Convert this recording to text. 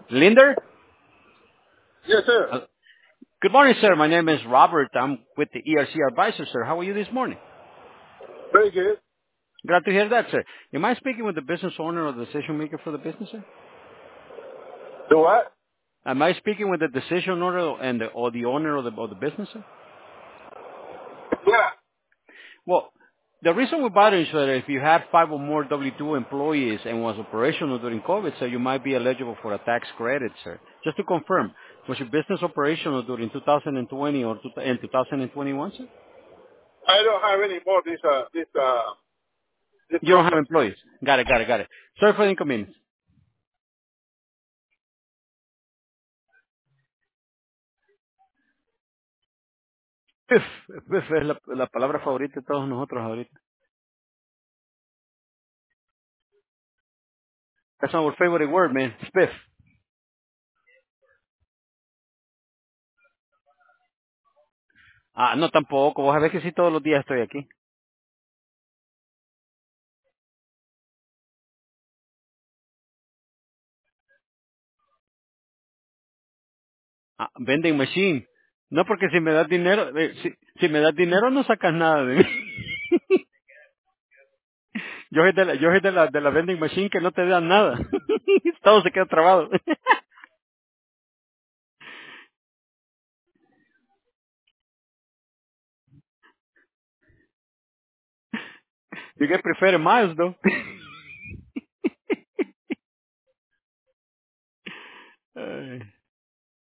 Linder? Yes, sir. Good morning, sir. My name is Robert. I'm with the ERC Advisor, sir. How are you this morning? Very good. Glad to hear that, sir. Am I speaking with the business owner or the decision maker for the business, sir? The what? Am I speaking with the decision owner or the owner of the business, sir? Yeah. Well, the reason we bother is that if you had 5 or more W-2 employees and was operational during COVID, sir, you might be eligible for a tax credit, sir. Just to confirm, was your business operational during 2020 or in 2021, sir? I don't have any more this You don't have number. employees. Got it. Sorry for the inconvenience. Spiff. Spiff es la palabra favorita de todos nosotros ahorita. That's our favorite word, man. Spiff. Ah, no, tampoco. Vos sabés que sí todos los días estoy aquí. Ah, vending machine. No, porque si me das dinero, si me das dinero no sacas nada de mí. Yo soy de la vending machine que no te dan nada. Todo se queda trabado. You get prefer miles, though.